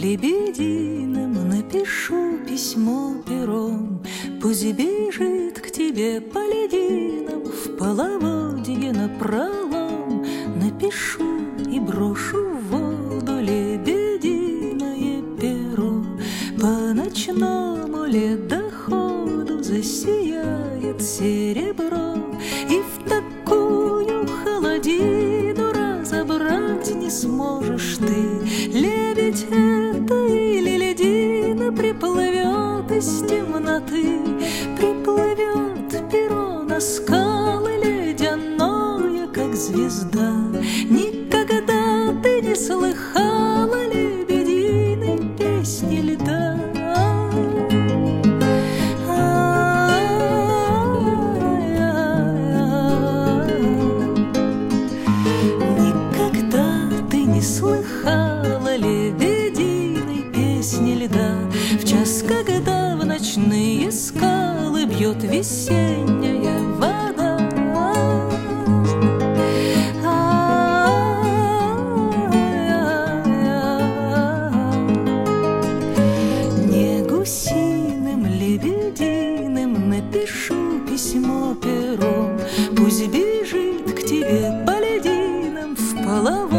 лебединым напишу письмо пером. Пусть бежит к тебе по лединам в половодье напролом. Напишу и брошу в воду лебединое перо. По ночному ледоходу засияет серебро, и в такую холодину разобрать не сможешь ты, лебедь это или ледина приплывет из темноты. Приплывет перо на скалы ледяное, как звезда. Никогда ты не слыхала лебединой песни льда. Никогда ты не слыхала лебединой песни льда. В час, когда в ночные скалы бьет весенняя вода. Не гусиным, лебединым напишу письмо пером. Пусть бежит к тебе по лединам в половодье